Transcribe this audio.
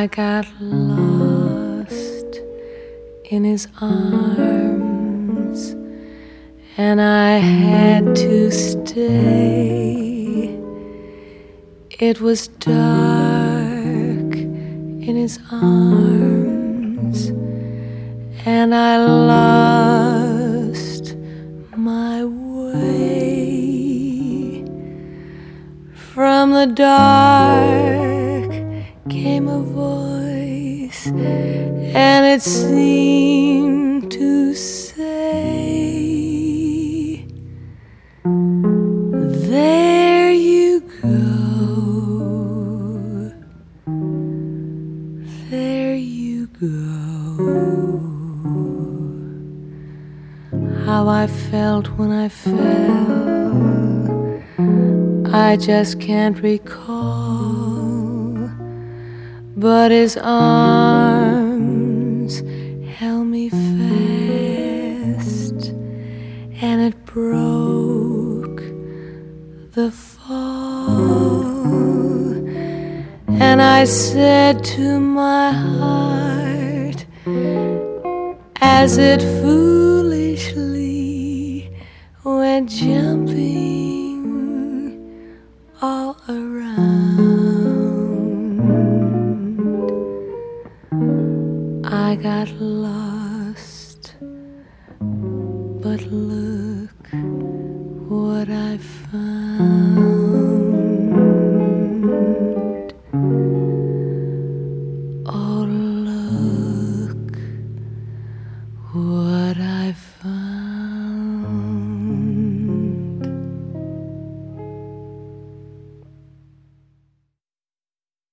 I got lost in his arms, and I had to stay. It was dark in his arms, and I lost my way. From the dark came a voice, and it seemed to say, there you go, there you go. How I felt when I fell, I just can't recall, but his arms held me fast, and it broke the fall. And I said to my heart, as it foolishly went jumping all around, I got lost, but look what I found.